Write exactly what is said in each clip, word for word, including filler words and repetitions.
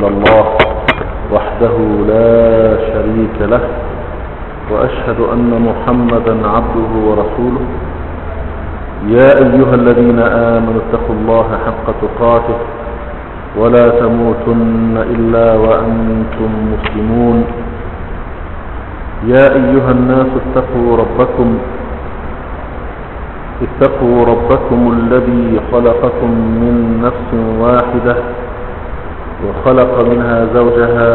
إلا الله وحده لا شريك له، وأشهد أن محمدا عبده ورسوله. يا أيها الذين آمنوا اتقوا الله حق تقاته ولا تموتن إلا وأنتم مسلمون. يا أيها الناس اتقوا ربكم اتقوا ربكم الذي خلقكم من نفس واحدة وخلق منها زوجها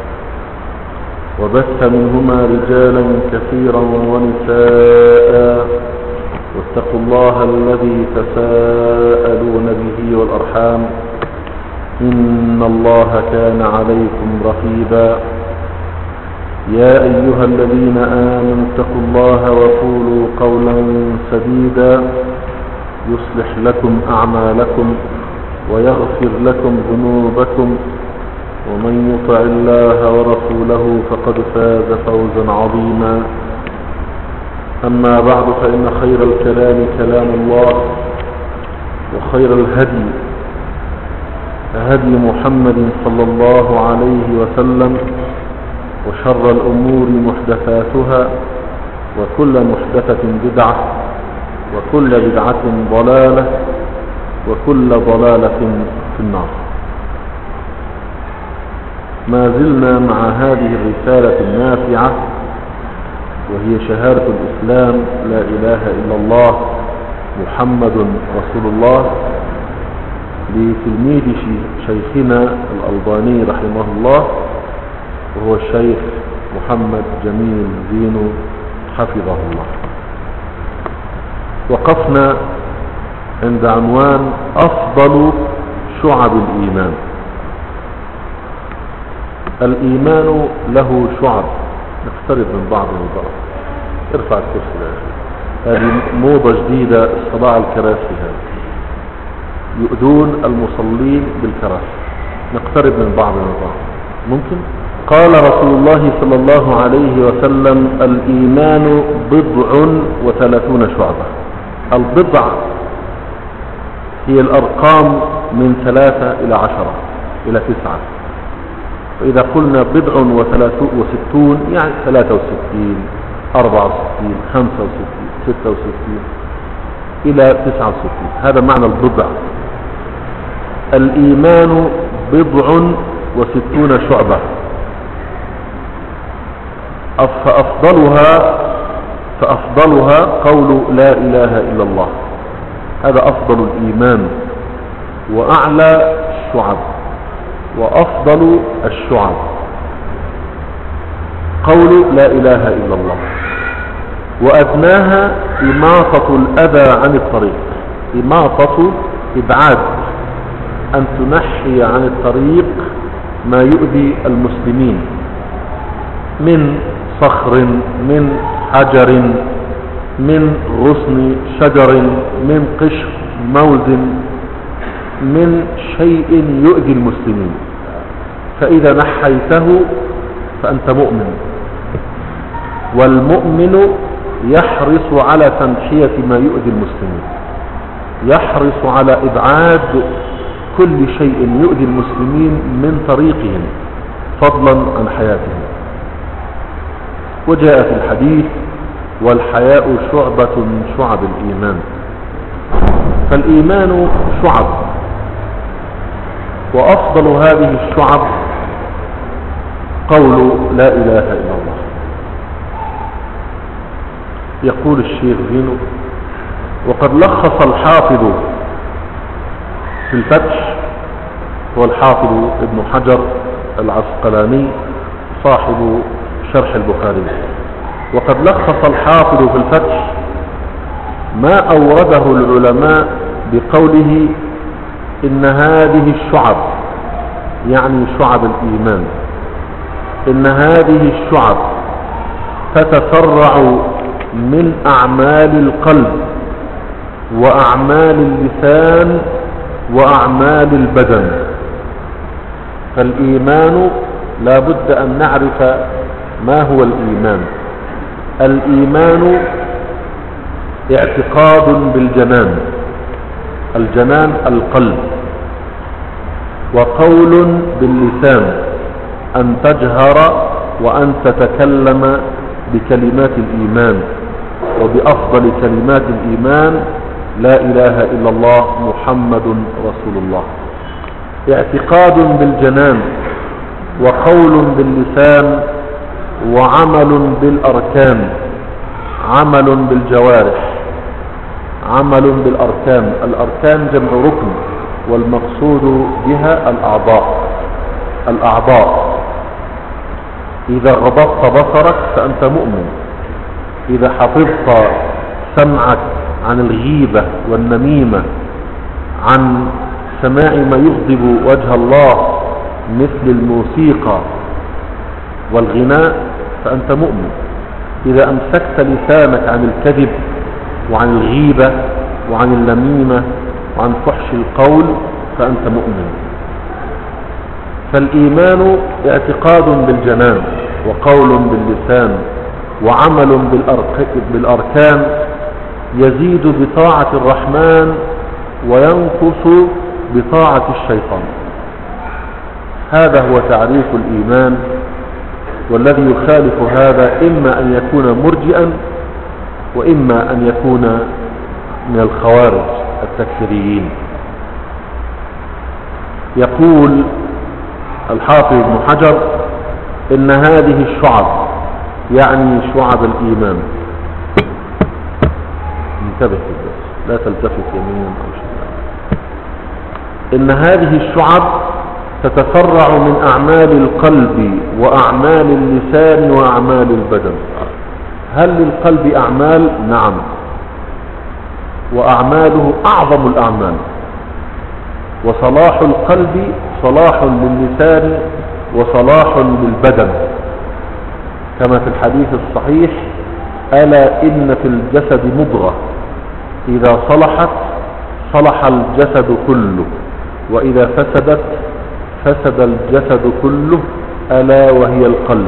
وبث منهما رجالا كثيرا ونساء، واتقوا الله الذي تساءلون به والأرحام إن الله كان عليكم رقيبا. يا أيها الذين آمنوا اتقوا الله وقولوا قولا سديدا يصلح لكم أعمالكم ويغفر لكم ذنوبكم، ومن يطع الله ورسوله فقد فاز فوزا عظيما. أما بعد، فإن خير الكلام كلام الله، وخير الهدي هدي محمد صلى الله عليه وسلم، وشر الأمور محدثاتها، وكل محدثة بدعة، وكل بدعة ضلالة، وكل ضلالة في النار. ما زلنا مع هذه الرسالة النافعة، وهي شهادة الإسلام لا إله إلا الله محمد رسول الله، لتلميذ شيخنا الألباني رحمه الله، وهو الشيخ محمد جميل زينو حفظه الله. وقفنا عند عنوان أفضل شعب الإيمان. الإيمان له شعب. نقترب من بعض البعض. ارفع الكرسي. هذه موضة جديدة، الصداع الكراسي هذا، يؤذون المصلين بالكراسي. نقترب من بعض البعض ممكن. قال رسول الله صلى الله عليه وسلم: الإيمان بضع وثلاثون شعبة. البضع هي الأرقام من ثلاثة إلى عشرة إلى تسعة، وإذا قلنا بضع وستون يعني ثلاثة وستين، أربعة وستين، خمسة وستين، ستة وستين إلى تسعة وستين. هذا معنى البضع. الإيمان بضع وستون شعبة، فأفضلها فأفضلها قول لا إله إلا الله. هذا أفضل الإيمان وأعلى الشعب وأفضل الشعب، قول لا إله إلا الله. وأدناها إماطة الأذى عن الطريق. إماطة إبعاد، أن تنحي عن الطريق ما يؤذي المسلمين من صخر، من حجر، من غصن شجر، من قشر موز، من شيء يؤذي المسلمين. فإذا نحيته فأنت مؤمن، والمؤمن يحرص على تنحية ما يؤذي المسلمين، يحرص على إبعاد كل شيء يؤذي المسلمين من طريقهم فضلا عن حياتهم. وجاء في الحديث: والحياء شعبة من شعب الإيمان. فالإيمان شعب، وأفضل هذه الشعب قول لا إله إلا الله. يقول الشيخ زينو: وقد لخص الحافظ في الفتح، هو الحافظ ابن حجر العسقلاني صاحب شرح البخاري، وقد لخص الحافظ في الفتح ما أورده العلماء بقوله: إن هذه الشعب، يعني شعب الإيمان، إن هذه الشعب تتفرع من أعمال القلب وأعمال اللسان وأعمال البدن. فالإيمان لا بد أن نعرف ما هو الإيمان. الإيمان اعتقاد بالجنان، الجنان القلب، وقول باللسان أن تجهر وأن تتكلم بكلمات الإيمان، وبأفضل كلمات الإيمان لا إله إلا الله محمد رسول الله. اعتقاد بالجنان وقول باللسان وعمل بالأركان، عمل بالجوارح، عمل بالأركان. الأركان جمع ركن، والمقصود بها الأعضاء. الأعضاء إذا غضضت بصرك فأنت مؤمن، إذا حفظت سمعك عن الغيبة والنميمة، عن سماع ما يغضب وجه الله مثل الموسيقى والغناء فأنت مؤمن. إذا أمسكت لسانك عن الكذب وعن الغيبة وعن النميمة وعن فحش القول فأنت مؤمن. فالإيمان اعتقاد بالجنان وقول باللسان وعمل بالأركان، يزيد بطاعة الرحمن وينقص بطاعة الشيطان. هذا هو تعريف الإيمان، والذي يخالف هذا إما أن يكون مرجئا وإما أن يكون من الخوارج التكفيريين. يقول الحافظ ابن حجر إن هذه الشعب، يعني شعب الإيمان، انتبه لا تلتفت يمينا أو شمالا، إن هذه الشعب تتفرع من أعمال القلب وأعمال اللسان وأعمال البدن. هل للقلب أعمال؟ نعم، وأعماله أعظم الأعمال. وصلاح القلب صلاح للسان وصلاح للبدن، كما في الحديث الصحيح: ألا إن في الجسد مضغة إذا صلحت صلح الجسد كله، وإذا فسدت فسد الجسد كله، ألا وهي القلب.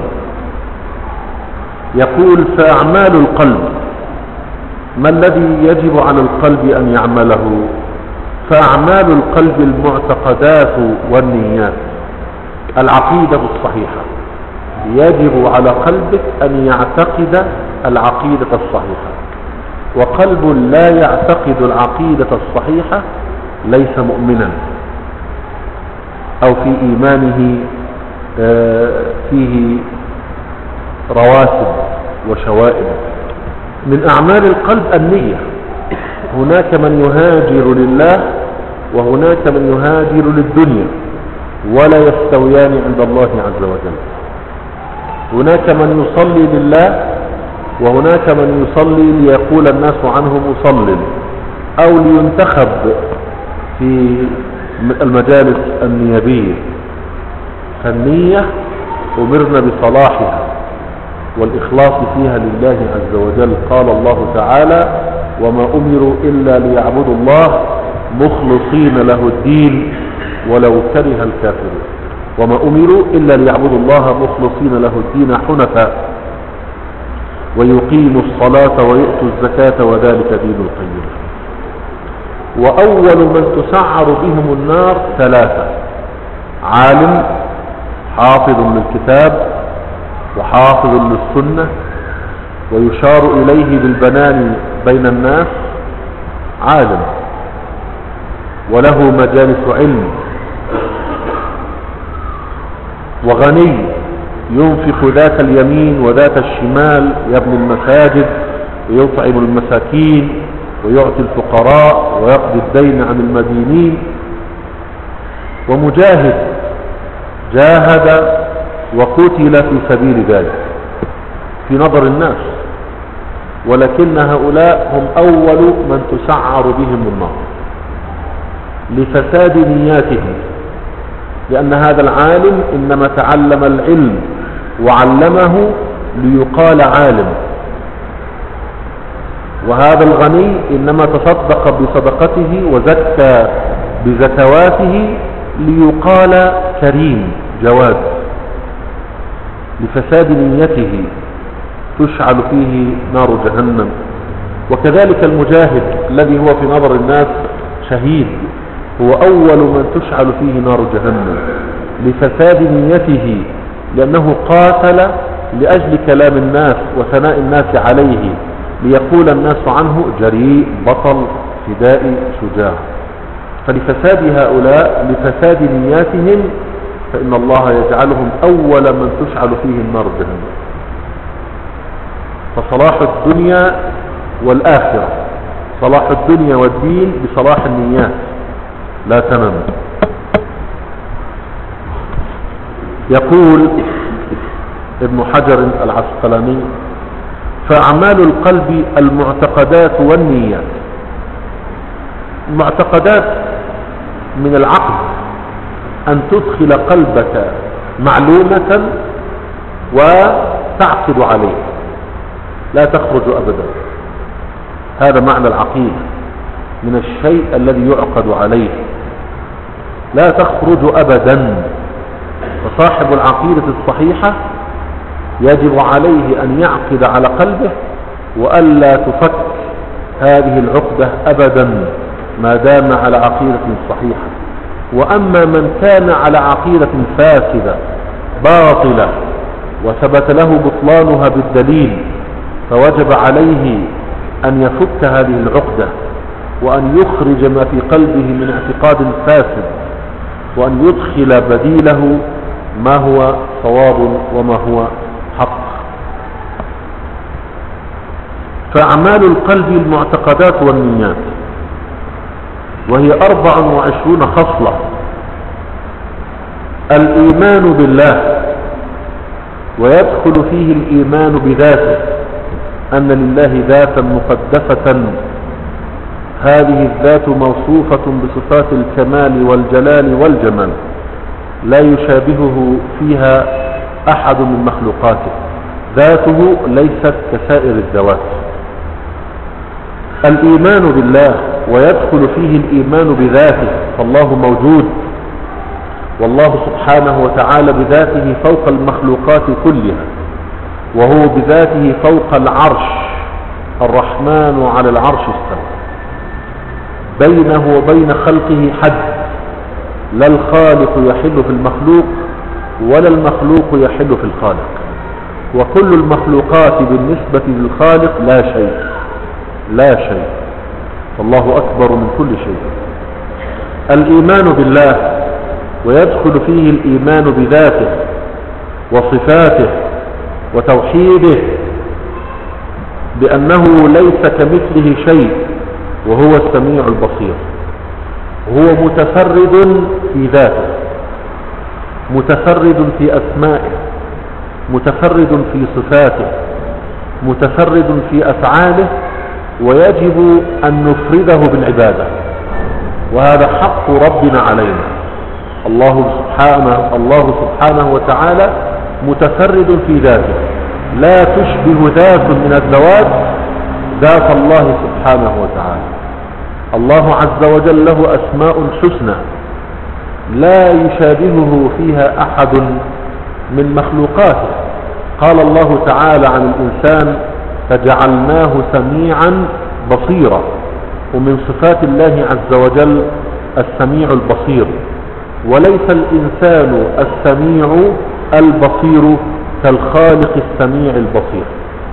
يقول: فأعمال القلب، ما الذي يجب على القلب أن يعمله؟ فأعمال القلب المعتقدات والنيات، العقيدة الصحيحة. يجب على قلبك أن يعتقد العقيدة الصحيحة، وقلب لا يعتقد العقيدة الصحيحة ليس مؤمنا، أو في إيمانه فيه رواسب وشوائب. من أعمال القلب النية. هناك من يهاجر لله وهناك من يهاجر للدنيا، ولا يستويان عند الله عز وجل. هناك من يصلي لله وهناك من يصلي ليقول الناس عنه مصلٍ، أو لينتخب في المجالس النيابية. فالنية أمرنا بصلاحها والإخلاص فيها لله عز وجل. قال الله تعالى: وما أمروا إلا ليعبدوا الله مخلصين له الدين ولو كره الكافرون. وما أمروا إلا ليعبدوا الله مخلصين له الدين حنفاء ويقيموا الصلاة ويؤتوا الزكاة وذلك دين القيم. وأول من تسعر بهم النار ثلاثة: عالم حافظ للكتاب وحافظ للسنة ويشار إليه بالبنان بين الناس، عالم وله مجالس علم، وغني ينفق ذات اليمين وذات الشمال، يبني المساجد ويطعم المساكين ويعطي الفقراء ويقضي الدين عن المدينين. ومجاهد جاهد وقتل في سبيل ذلك في نظر الناس، ولكن هؤلاء هم أول من تسعر بهم النار لفساد نياتهم، لأن هذا العالم إنما تعلم العلم وعلمه ليقال عالم، وهذا الغني إنما تصدق بصدقته وزكى بزكواته ليقال كريم جواد. لفساد نيته تشعل فيه نار جهنم. وكذلك المجاهد الذي هو في نظر الناس شهيد هو أول من تشعل فيه نار جهنم لفساد نيته، لأنه قاتل لأجل كلام الناس وثناء الناس عليه، ليقول الناس عنه جريء بطل فدائي شجاع. فلفساد هؤلاء لفساد نياتهم فإن الله يجعلهم أول من تشعل فيه النار جهنم. فصلاح الدنيا والآخرة، صلاح الدنيا والدين بصلاح النيات لا تنم. يقول ابن حجر العسقلاني: فأعمال القلب المعتقدات والنيات. المعتقدات من العقل أن تدخل قلبك معلومة وتعقد عليه لا تخرج أبدا، هذا معنى العقيدة، من الشيء الذي يعقد عليه لا تخرج أبدا. فصاحب العقيدة الصحيحة يجب عليه أن يعقد على قلبه وألا تفك هذه العقدة أبدا ما دام على عقيدة صحيحة. وأما من كان على عقيدة فاسدة باطلة وثبت له بطلانها بالدليل، فوجب عليه أن يفك هذه العقدة وأن يخرج ما في قلبه من اعتقاد فاسد، وأن يدخل بديله ما هو صواب وما هو حق. فأعمال القلب المعتقدات والنيات، وهي أربع وعشرون خصلة. الإيمان بالله، ويدخل فيه الإيمان بذاته، أن لله ذاتا مقدسة، هذه الذات موصوفة بصفات الكمال والجلال والجمال، لا يشابهه فيها أحد من مخلوقاته، ذاته ليست كسائر الذوات. الإيمان بالله ويدخل فيه الإيمان بذاته، فالله موجود، والله سبحانه وتعالى بذاته فوق المخلوقات كلها، وهو بذاته فوق العرش، الرحمن على العرش استوى. بينه وبين خلقه حد، لا الخالق يحل في المخلوق ولا المخلوق يحل في الخالق، وكل المخلوقات بالنسبة للخالق لا شيء لا شيء، فالله أكبر من كل شيء. الإيمان بالله ويدخل فيه الإيمان بذاته وصفاته وتوحيده، بأنه ليس كمثله شيء وهو السميع البصير. هو متفرد في ذاته، متفرد في أسمائه، متفرد في صفاته، متفرد في أفعاله، ويجب أن نفرده بالعبادة، وهذا حق ربنا علينا. الله سبحانه, الله سبحانه وتعالى متفرد في ذاته، لا تشبه ذات من الذوات ذات الله سبحانه وتعالى. الله عز وجل له أسماء حسنى لا يشابهه فيها أحد من مخلوقاته. قال الله تعالى عن الإنسان: فجعلناه سميعا بصيرا. ومن صفات الله عز وجل السميع البصير، وليس الإنسان السميع البصير كالخالق السميع البصير.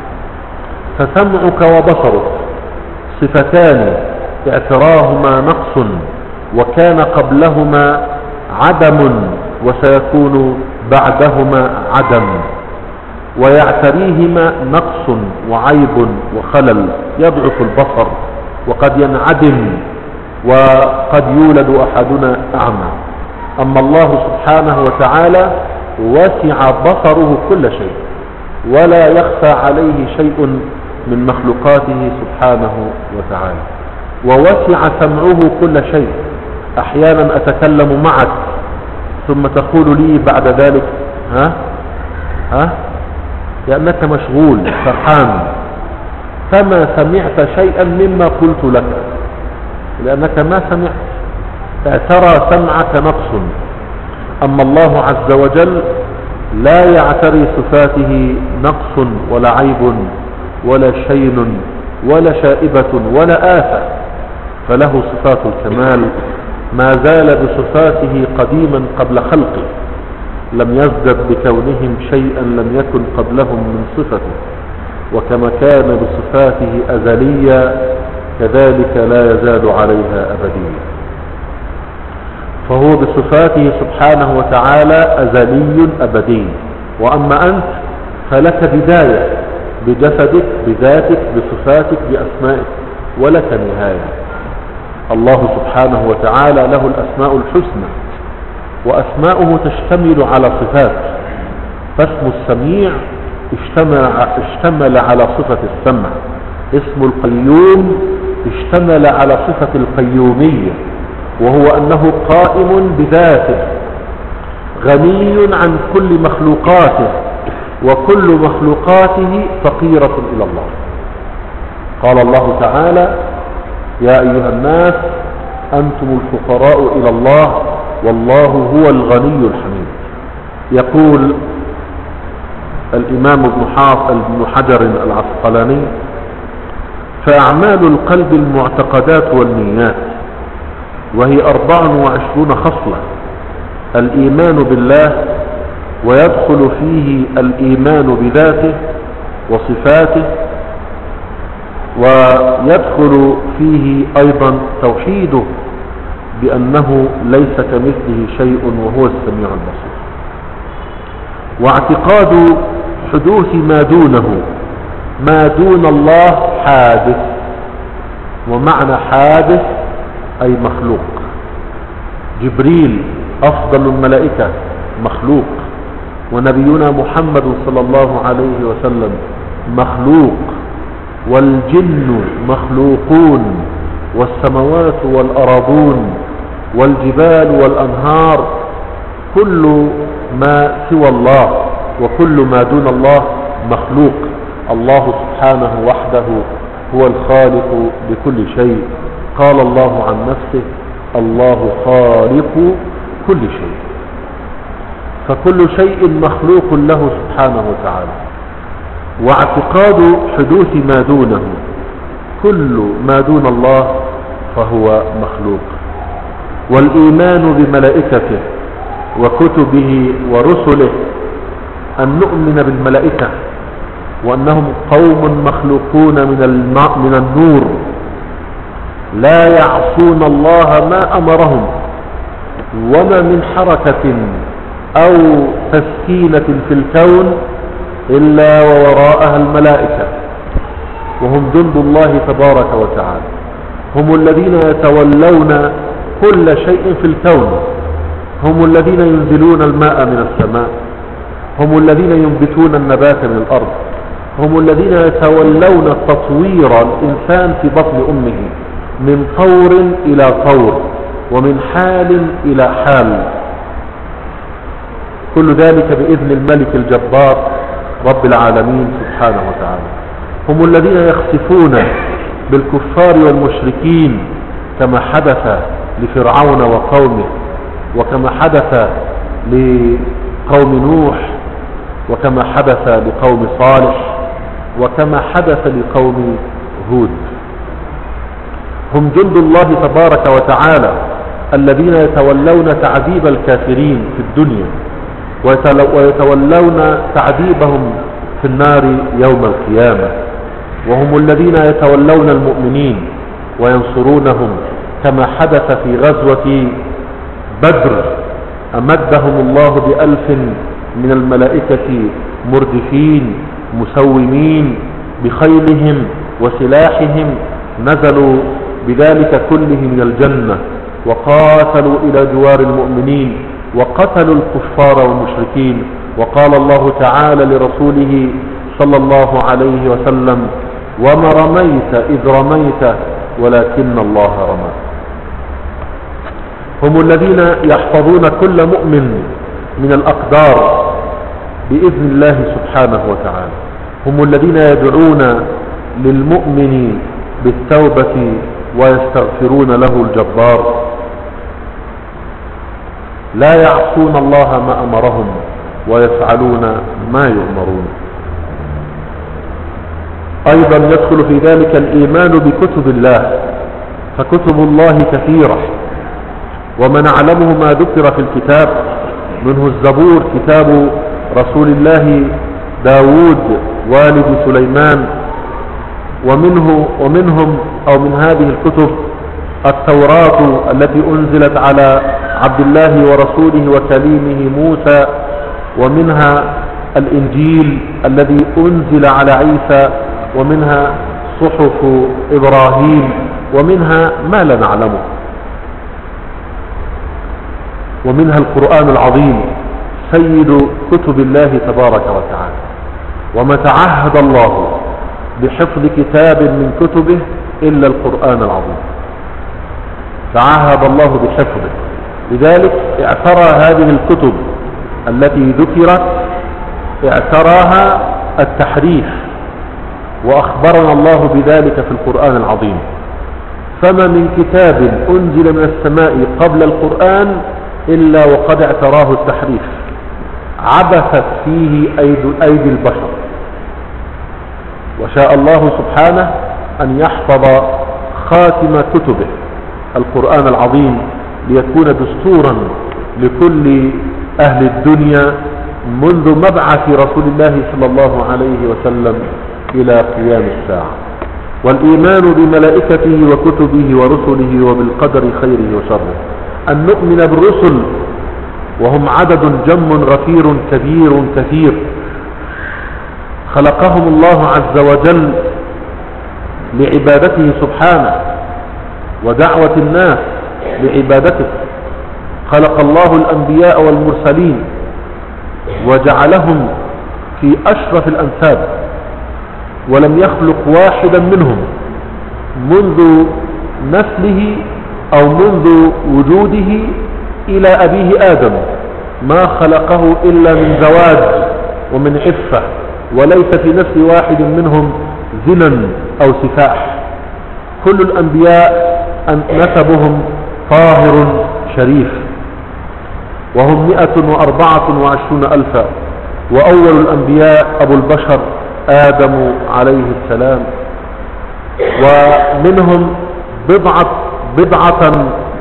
فسمعك وبصرك صفتان اعتراهما نقص، وكان قبلهما عدم وسيكون بعدهما عدم، ويعتريهما نقص وعيب وخلل، يضعف البصر وقد ينعدم وقد يولد أحدنا أعمى. أما الله سبحانه وتعالى وسع بصره كل شيء، ولا يخفى عليه شيء من مخلوقاته سبحانه وتعالى. ووسع سمعه كل شيء. أحيانا أتكلم معك ثم تقول لي بعد ذلك: ها ها لأنك مشغول فرحان، فما سمعت شيئا مما قلت لك، لأنك ما سمعت، اعترى سمعك نقص. أما الله عز وجل لا يعتري صفاته نقص ولا عيب ولا شين ولا شائبة ولا آفة، فله صفات الكمال ما زال بصفاته قديما قبل خلقه، لم يزدد بكونهم شيئا لم يكن قبلهم من صفته، وكما كان بصفاته أزليا كذلك لا يزال عليها أبديا. فهو بصفاته سبحانه وتعالى أزلي أبدي، وأما أنت فلك بداية بجسدك بذاتك بصفاتك بأسمائك، ولك نهاية. الله سبحانه وتعالى له الأسماء الحسنى، وأسماؤه تشتمل على صفات، فاسم السميع اشتمل, اشتمل على صفة السمع، اسم القيوم اشتمل على صفة القيومية، وهو أنه قائم بذاته غني عن كل مخلوقاته، وكل مخلوقاته فقيرة إلى الله. قال الله تعالى: يا أيها الناس أنتم الفقراء إلى الله والله هو الغني الحميد. يقول الإمام ابن حافظ ابن حجر العسقلاني: فأعمال القلب المعتقدات والنيات، وهي أربع وعشرون خصلة: الإيمان بالله، ويدخل فيه الإيمان بذاته وصفاته، ويدخل فيه أيضا توحيده بأنه ليس كمثله شيء وهو السميع البصير، واعتقاد حدوث ما دونه، ما دون الله حادث، ومعنى حادث أي مخلوق. جبريل أفضل الملائكة مخلوق، ونبينا محمد صلى الله عليه وسلم مخلوق، والجن مخلوقون، والسماوات والأراضون والجبال والأنهار، كل ما سوى الله وكل ما دون الله مخلوق. الله سبحانه وحده هو الخالق لكل شيء. قال الله عن نفسه: الله خالق كل شيء. فكل شيء مخلوق له سبحانه وتعالى. واعتقاد حدوث ما دونه، كل ما دون الله فهو مخلوق. والإيمان بملائكته وكتبه ورسله، أن نؤمن بالملائكة وأنهم قوم مخلوقون من الماء من النور، لا يعصون الله ما أمرهم، وما من حركة أو تسكينة في الكون إلا ووراءها الملائكة، وهم جند الله تبارك وتعالى، هم الذين يتولون كل شيء في الكون، هم الذين ينزلون الماء من السماء، هم الذين ينبتون النبات من الأرض، هم الذين يتولون تطوير الإنسان في بطن أمه من طور إلى طور، ومن حال إلى حال، كل ذلك بإذن الملك الجبار رب العالمين سبحانه وتعالى. هم الذين يخسفون بالكفار والمشركين كما حدث لفرعون وقومه، وكما حدث لقوم نوح، وكما حدث لقوم صالح، وكما حدث لقوم هود. هم جند الله تبارك وتعالى الذين يتولون تعذيب الكافرين في الدنيا، ويتولون تعذيبهم في النار يوم القيامة، وهم الذين يتولون المؤمنين وينصرونهم كما حدث في غزوة بدر، أمدهم الله بألف من الملائكة مردفين مسومين بخيلهم وسلاحهم، نزلوا بذلك كله من الجنة، وقاتلوا إلى جوار المؤمنين، وقتلوا الكفار والمشركين. وقال الله تعالى لرسوله صلى الله عليه وسلم: وما رميت إذ رميت ولكن الله رمى. هم الذين يحفظون كل مؤمن من الأقدار بإذن الله سبحانه وتعالى، هم الذين يدعون للمؤمن بالتوبة ويستغفرون له الجبار، لا يعصون الله ما أمرهم ويفعلون ما يؤمرون. أيضا يدخل في ذلك الإيمان بكتب الله، فكتب الله كثيرة، وما نعلمه ما ذكر في الكتاب، منه الزبور كتاب رسول الله داود والد سليمان، ومنه ومنهم أو من هذه الكتب التوراة التي أنزلت على عبد الله ورسوله وكليمه موسى، ومنها الإنجيل الذي أنزل على عيسى، ومنها صحف إبراهيم، ومنها ما لا نعلمه، ومنها القرآن العظيم سيد كتب الله تبارك وتعالى. وما تعهد الله بحفظ كتاب من كتبه إلا القرآن العظيم، تعهد الله بحفظه. لذلك اعترى هذه الكتب التي ذكرت اعتراها التحريف، وأخبرنا الله بذلك في القرآن العظيم. فما من كتاب أنزل من السماء قبل القرآن إلا وقد اعتراه التحريف، عبثت فيه أيدي البشر، وشاء الله سبحانه أن يحفظ خاتم كتبه القرآن العظيم ليكون دستورا لكل أهل الدنيا منذ مبعث رسول الله صلى الله عليه وسلم إلى قيام الساعة. والإيمان بملائكته وكتبه ورسله وبالقدر خيره وشره، أن نؤمن بالرسل وهم عدد جم غفير كبير كثير، خلقهم الله عز وجل لعبادته سبحانه ودعوة الناس لعبادته. خلق الله الأنبياء والمرسلين وجعلهم في أشرف الأنساب، ولم يخلق واحدا منهم منذ نسله أو منذ وجوده إلى أبيه آدم، ما خلقه إلا من زواج ومن عفة، وليس في نفس واحد منهم زنا أو سفاح. كل الأنبياء نسبهم طاهر شريف، وهم مئة وأربعة وعشرون ألفا، وأول الأنبياء أبو البشر آدم عليه السلام، ومنهم بضعة بضعة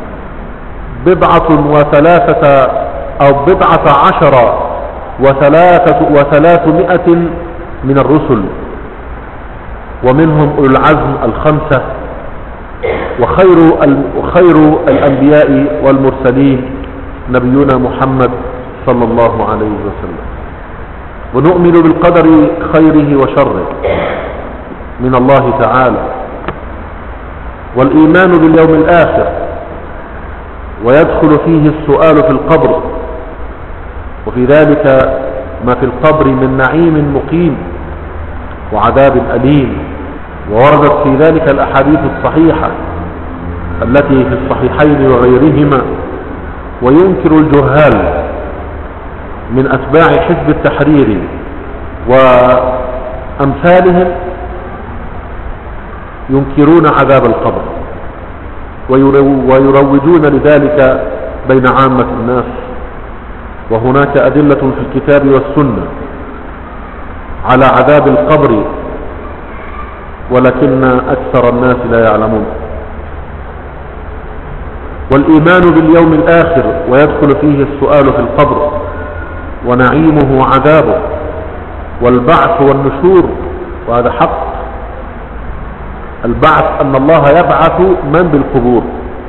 بضعة وثلاثة أو بضعة عشر وثلاثة وثلاثمائة من الرسل، ومنهم أولو العزم الخمسة، وخير خير الأنبياء والمرسلين نبينا محمد صلى الله عليه وسلم. ونؤمن بالقدر خيره وشره من الله تعالى، والإيمان باليوم الآخر، ويدخل فيه السؤال في القبر، وفي ذلك ما في القبر من نعيم مقيم وعذاب أليم. ووردت في ذلك الأحاديث الصحيحة التي في الصحيحين وغيرهما. وينكر الجهال من أتباع حزب التحرير وأمثالهم ينكرون عذاب القبر، ويروجون لذلك بين عامة الناس. وهناك أدلة في الكتاب والسنة على عذاب القبر، ولكن أكثر الناس لا يعلمون. والإيمان باليوم الآخر، ويدخل فيه السؤال في القبر ونعيمه وعذابه، والبعث والنشور، وهذا حق. البعث أن الله يبعث من بالقبور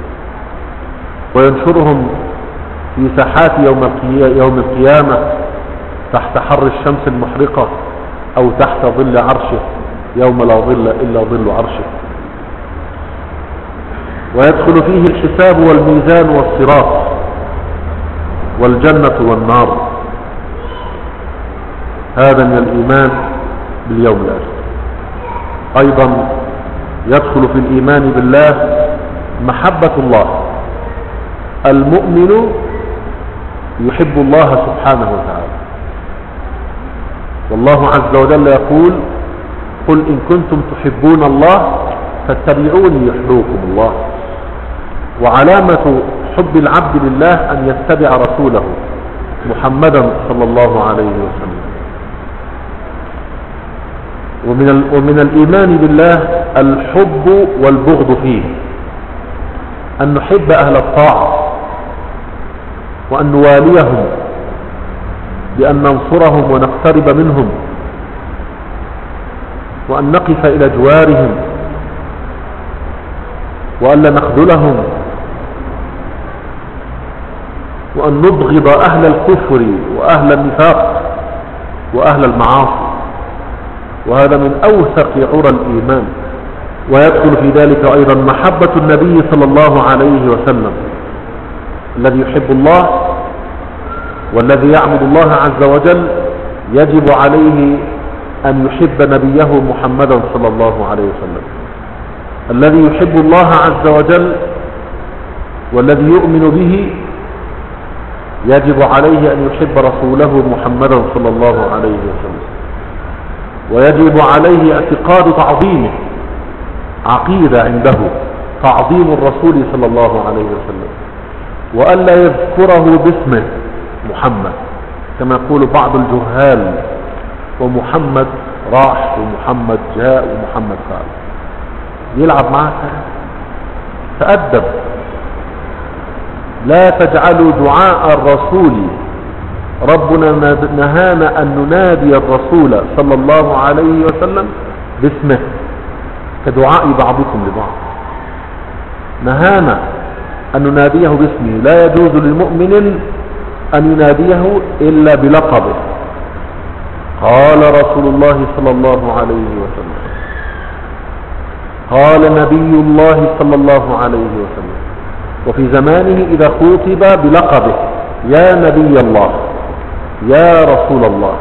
وينشرهم في ساحات يوم القيامة تحت حر الشمس المحرقة أو تحت ظل عرشه يوم لا ظل إلا ظل عرشه. ويدخل فيه الحساب والميزان والصراط والجنة والنار. هذا من الإيمان باليوم الآخر. أيضا يدخل في الإيمان بالله محبة الله. المؤمن يحب الله سبحانه وتعالى، والله عز وجل يقول: قل إن كنتم تحبون الله فاتبعوني يحبوكم الله. وعلامة حب العبد لله أن يتبع رسوله محمدا صلى الله عليه وسلم. ومن, ومن الإيمان بالله الحب والبغض فيه، أن نحب أهل الطاعة وأن نواليهم بأن ننصرهم ونقترب منهم وأن نقف إلى جوارهم وأن لا نخذلهم وأن نبغض أهل الكفر وأهل النفاق وأهل المعاصي. وهذا من أوثق عرى الإيمان. ويدخل في ذلك أيضا محبة النبي صلى الله عليه وسلم. الذي يحب الله والذي يعبد الله عز وجل يجب عليه أن يحب نبيه محمدا صلى الله عليه وسلم. الذي يحب الله عز وجل والذي يؤمن به يجب عليه أن يحب رسوله محمدا صلى الله عليه وسلم. ويجب عليه اعتقاد تعظيمه، عقيدة عنده تعظيم الرسول صلى الله عليه وسلم، وألا يذكره باسمه محمد كما يقول بعض الجهال، ومحمد راح ومحمد جاء ومحمد فعل. يلعب معك، تأدب. لا تجعلوا دعاء الرسول، ربنا نهانا أن ننادي الرسول صلى الله عليه وسلم باسمه كدعاء بعضكم لبعض. نهانا أن نناديه باسمه. لا يجوز للمؤمن أن يناديه إلا بلقبه. قال رسول الله صلى الله عليه وسلم، قال نبي الله صلى الله عليه وسلم. وفي زمانه إذا خاطب بلقبه، يا نبي الله، يا رسول الله.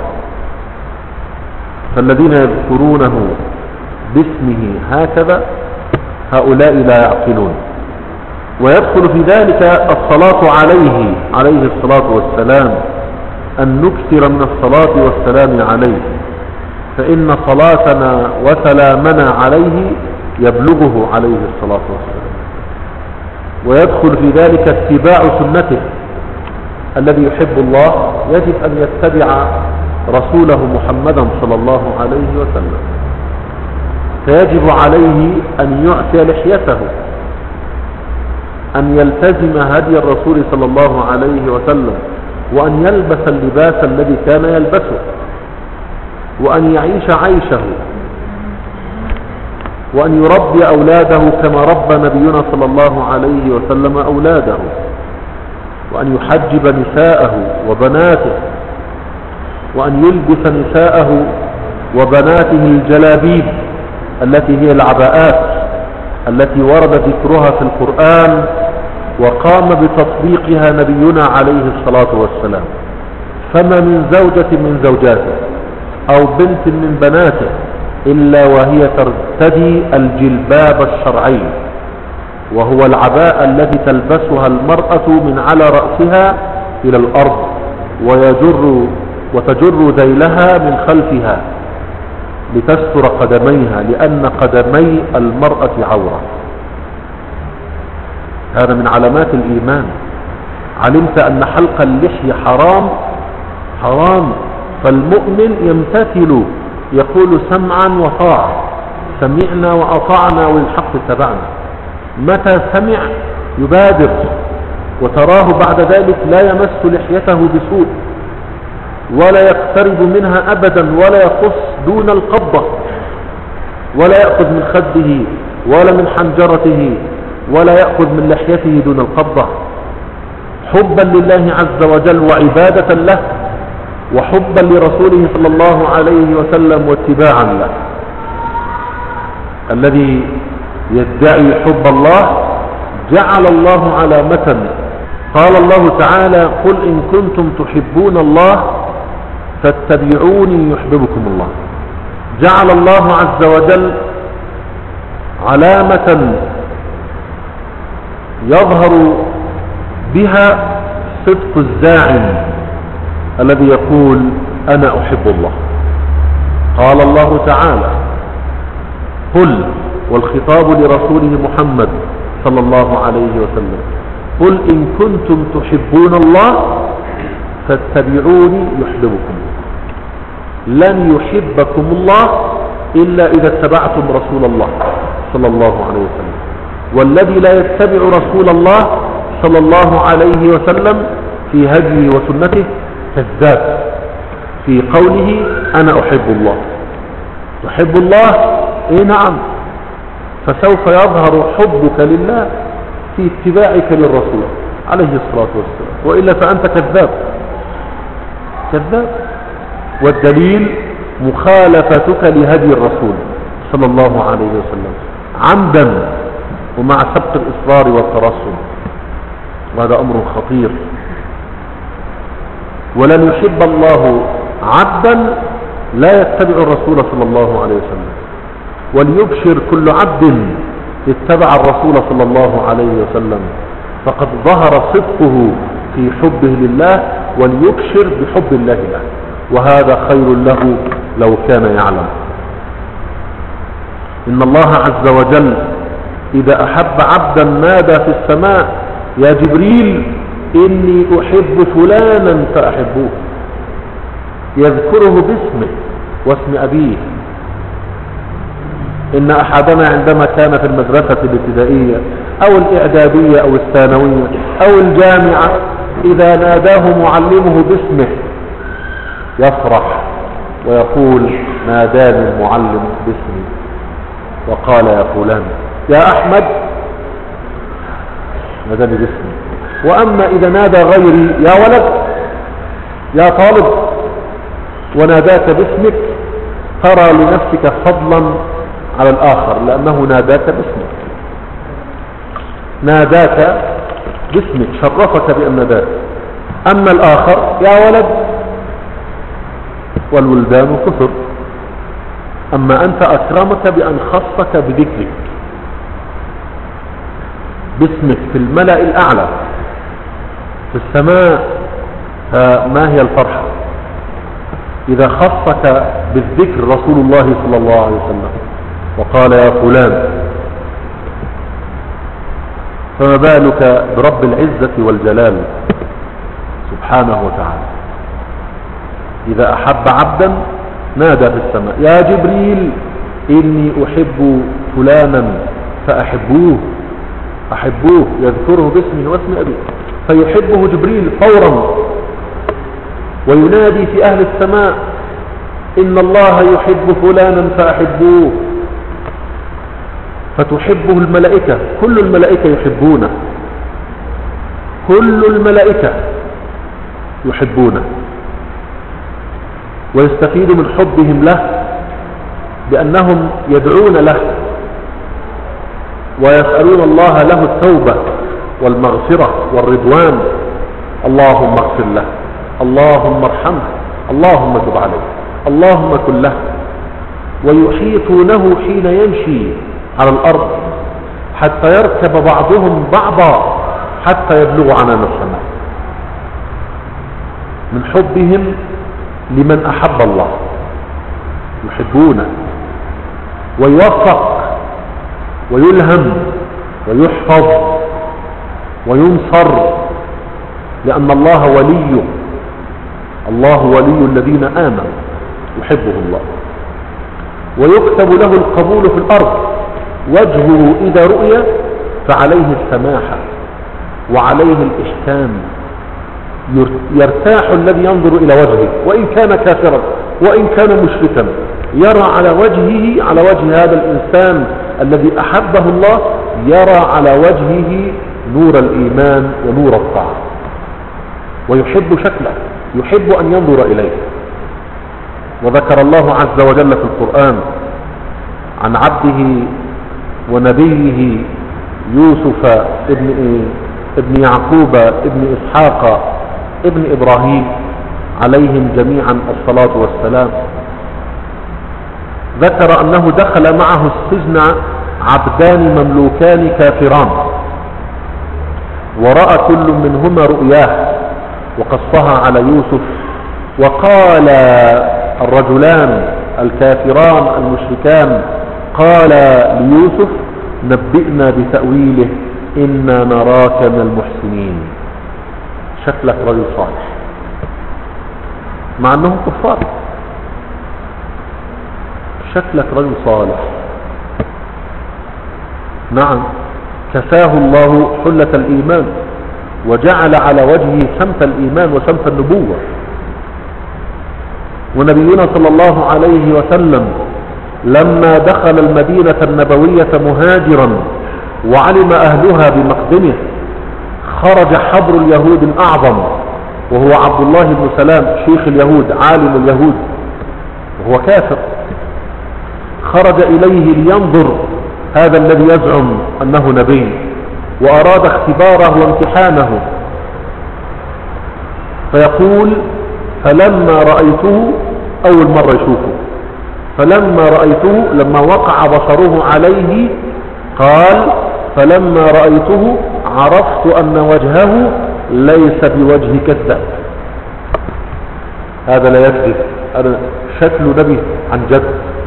فالذين يذكرونه باسمه هكذا هؤلاء لا يعقلون. ويدخل في ذلك الصلاة عليه عليه الصلاة والسلام، أن نكثر من الصلاة والسلام عليه، فإن صلاتنا وسلامنا عليه يبلغه عليه الصلاة والسلام. ويدخل في ذلك اتباع سنته. الذي يحب الله يجب أن يتبع رسوله محمدا صلى الله عليه وسلم، فيجب عليه أن يعفي لحيته، أن يلتزم هدي الرسول صلى الله عليه وسلم، وأن يلبس اللباس الذي كان يلبسه، وأن يعيش عيشه، وأن يربي أولاده كما ربى نبينا صلى الله عليه وسلم أولاده، وأن يحجب نساءه وبناته، وأن يلبس نساءه وبناته الجلابيب التي هي العباءات التي ورد ذكرها في القرآن وقام بتطبيقها نبينا عليه الصلاة والسلام. فما من زوجة من زوجاته أو بنت من بناته إلا وهي ترتدي الجلباب الشرعي، وهو العباءة التي تلبسها المرأة من على رأسها إلى الأرض، ويجر وتجر ذيلها من خلفها لتستر قدميها، لأن قدمي المرأة عورة. هذا من علامات الإيمان. علمت أن حلق اللحية حرام حرام فالمؤمن يمتثل، يقول سمعا وطاعة، سمعنا وأطعنا والحق تبعنا. متى سمع يبادر، وتراه بعد ذلك لا يمس لحيته بسوء ولا يقترب منها أبدا، ولا يقص دون القبضة، ولا يأخذ من خده ولا من حنجرته، ولا يأخذ من لحيته دون القبضة، حبا لله عز وجل وعبادة له، وحبا لرسوله صلى الله عليه وسلم واتباعا له. الذي يدعي حب الله جعل الله علامة. قال الله تعالى: قل إن كنتم تحبون الله فاتبعوني يحببكم الله. جعل الله عز وجل علامة يظهر بها صدق الزاعم الذي يقول أنا أحب الله. قال الله تعالى: قل، والخطاب لرسوله محمد صلى الله عليه وسلم، قل إن كنتم تحبون الله فاتبعوني يحببكم الله. لن يحبكم الله إلا إذا اتبعتم رسول الله صلى الله عليه وسلم. والذي لا يتبع رسول الله صلى الله عليه وسلم في هديه وسنته كذاب في قوله أنا أحب الله. تحب الله؟ إيه نعم، فسوف يظهر حبك لله في اتباعك للرسول عليه الصلاة والسلام، وإلا فأنت كذاب كذاب. والدليل مخالفتك لهدي الرسول صلى الله عليه وسلم عمدا ومع سبق الإصرار والترصد، وهذا أمر خطير. ولن يحب الله عبدا لا يتبع الرسول صلى الله عليه وسلم، وليبشر كل عبد اتبع الرسول صلى الله عليه وسلم فقد ظهر صدقه في حبه لله، وليبشر بحب الله له، وهذا خير له لو كان يعلم. إن الله عز وجل إذا أحب عبدا نادى في السماء يا جبريل إني أحب فلانا فأحبوه، يذكره باسمه واسم أبيه. إن أحدنا عندما كان في المدرسة الابتدائية أو الإعدادية أو الثانوية أو الجامعة إذا ناداه معلمه باسمه يفرح ويقول ناداني المعلم باسمي وقال يا فلان يا أحمد، ناداني باسمي. وأما إذا نادى غيري يا ولد يا طالب وناداك باسمك ترى لنفسك فضلا على الآخر لأنه ناداك باسمك، ناداك باسمك شرفك بأن ناداك. أما الآخر يا ولد والولدان كثر، أما أنت أكرمك بأن خصك بذكرك باسمك في الملأ الأعلى في السماء. فما هي الفرحة إذا خصك بالذكر رسول الله صلى الله عليه وسلم وقال يا فلان، فما بالك برب العزة والجلال سبحانه وتعالى إذا أحب عبدا نادى في السماء يا جبريل إني أحب فلانا فأحبوه، أحبوه يذكره باسمه واسم أبيه، فيحبه جبريل فورا وينادي في أهل السماء إن الله يحب فلانا فأحبوه، فتحبه الملائكة، كل الملائكة يحبونه، كل الملائكة يحبونه، ويستفيد من حبهم له بأنهم يدعون له ويسألون الله له التوبة والمغفرة والرضوان. اللهم اغفر له، اللهم ارحمه، اللهم تب عليه، اللهم كن له. ويحيطونه حين يمشي على الأرض حتى يركب بعضهم بعضا حتى يبلغ عنان السماء من حبهم لمن أحب الله، يحبونه ويوفق ويلهم ويحفظ وينصر، لأن الله وليه، الله ولي الذين آمنوا يحبه الله. ويكتب له القبول في الأرض، وجهه إذا رؤي فعليه السماحة وعليه الإحسان، يرتاح الذي ينظر إلى وجهه وإن كان كافرا وإن كان مشركا، يرى على وجهه على وجه هذا الإنسان الذي أحبه الله، يرى على وجهه نور الإيمان ونور الطاعة، ويحب شكله، يحب أن ينظر إليه. وذكر الله عز وجل في القرآن عن عبده ونبيه يوسف ابن, ابن يعقوب ابن إسحاق ابن إبراهيم عليهم جميعا الصلاة والسلام، ذكر أنه دخل معه السجن عبدان مملوكان كافران، ورأى كل منهما رؤياه وقصها على يوسف، وقال الرجلان الكافران المشركان قال ليوسف نبئنا بتأويله إنا نراك من المحسنين. شكلك رجل صالح مع أنهم كفار، شكلك رجل صالح. نعم كساه الله حلة الإيمان وجعل على وجهه سمت الإيمان وسمت النبوة. ونبينا صلى الله عليه وسلم لما دخل المدينة النبوية مهاجرا وعلم أهلها بمقدمه خرج حبر اليهود الأعظم وهو عبد الله بن سلام شيخ اليهود عالم اليهود وهو كافر، خرج إليه لينظر هذا الذي يزعم أنه نبي، وأراد اختباره وامتحانه، فيقول فلما رأيته أول مرة يشوفه، فلما رأيته لما وقع بصره عليه قال فلما رأيته عرفت أن وجهه ليس بوجه كذاب، هذا لا يكذب، هذا شكل نبي عن جد.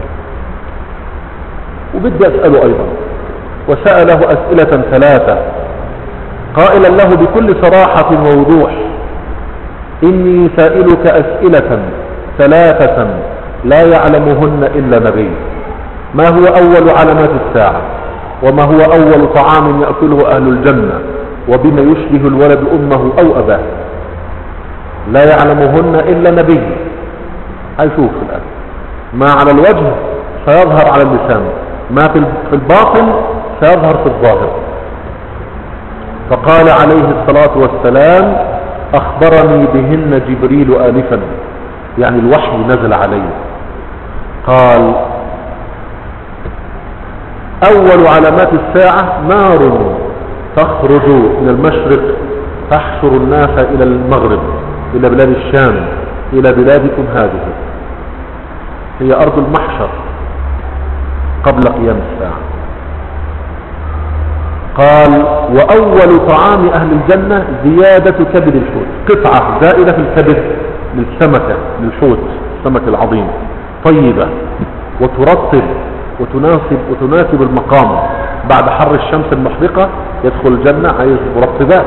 وبدي أسأله أيضا، وسأله أسئلة ثلاثة قائلا له بكل صراحة ووضوح إني سائلك أسئلة ثلاثة لا يعلمهن إلا نبي. ما هو أول علامات الساعة؟ وما هو أول طعام يأكله أهل الجنة؟ وبما يشبه الولد أمه أو أباه؟ لا يعلمهن إلا نبي. هيشوف الآن ما على الوجه سيظهر على اللسان، ما في الباطن سيظهر في الظاهر. فقال عليه الصلاة والسلام أخبرني بهن جبريل آنفا، يعني الوحي نزل عليه. قال أول علامات الساعة نار تخرج من المشرق تحشر الناس إلى المغرب، إلى بلاد الشام، إلى بلادكم هذه، هي أرض المحشر قبل قيام الساعة. قال وأول طعام أهل الجنة زيادة كبد الحوت، قطعة زائدة في الكبد للسمكة للحوت السمك العظيم، طيبة وترطب وتناسب وتناسب المقام. بعد حر الشمس المحرقة يدخل الجنة عايز مرطبات،